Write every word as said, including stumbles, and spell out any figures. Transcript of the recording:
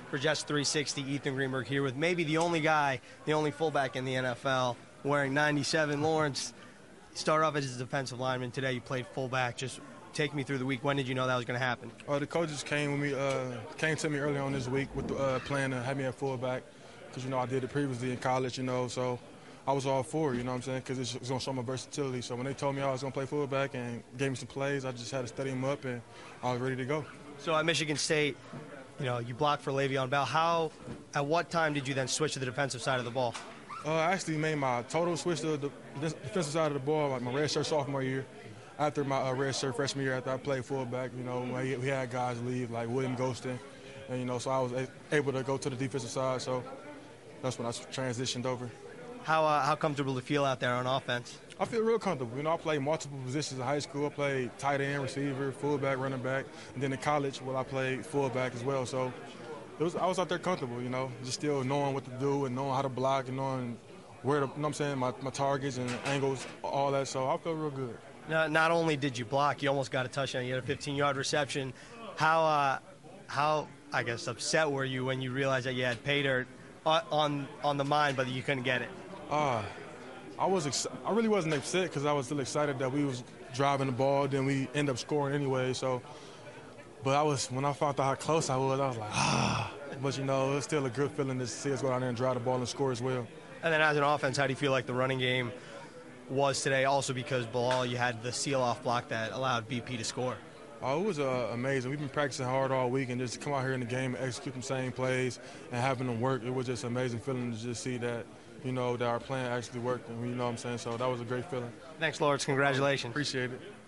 For Jets three sixty, Ethan Greenberg here with maybe the only guy, the only fullback in the N F L wearing ninety-seven. Lawrence, start off as a defensive lineman. Today you played fullback. Just take me through the week. When did you know that was going to happen? Uh, the coaches came with me, uh, came to me early on this week with the uh, plan to have me at fullback because, you know, I did it previously in college, you know, so I was all for it, you know what I'm saying, because it's, it's going to show my versatility. So when they told me I was going to play fullback and gave me some plays, I just had to study them up, and I was ready to go. So at Michigan State, you know, you blocked for Le'Veon Bell. How, at what time did you then switch to the defensive side of the ball? Uh, I actually made my total switch to the defensive side of the ball, like my redshirt sophomore year. After my uh, redshirt freshman year, after I played fullback, you know, we, we had guys leave, like William Golston, and, you know, so I was a- able to go to the defensive side, so that's when I transitioned over. How uh, how comfortable do you feel out there on offense? I feel real comfortable. You know, I played multiple positions in high school. I played tight end, receiver, fullback, running back. And then in college, well, I played fullback as well. So it was, I was out there comfortable, you know, just still knowing what to do and knowing how to block and knowing where to, you know what I'm saying, my, my targets and angles, all that. So I feel real good. Now, not only did you block, you almost got a touchdown. You had a fifteen-yard reception. How, uh, how I guess, upset were you when you realized that you had pay dirt on, on the mind, but you couldn't get it? Uh, I was ex- I really wasn't upset because I was still excited that we was driving the ball. Then we end up scoring anyway. So, but I was when I found out how close I was, I was like, ah. But you know, it's still a good feeling to see us go down there and drive the ball and score as well. And then as an offense, how do you feel like the running game was today? Also because Bilal, you had the seal-off block that allowed B P to score. Oh, it was uh, amazing. We've been practicing hard all week, and just to come out here in the game and execute the same plays and having them work, it was just an amazing feeling to just see that, you know, that our plan actually worked, and you know what I'm saying? So that was a great feeling. Thanks, Lawrence. Congratulations. Appreciate it.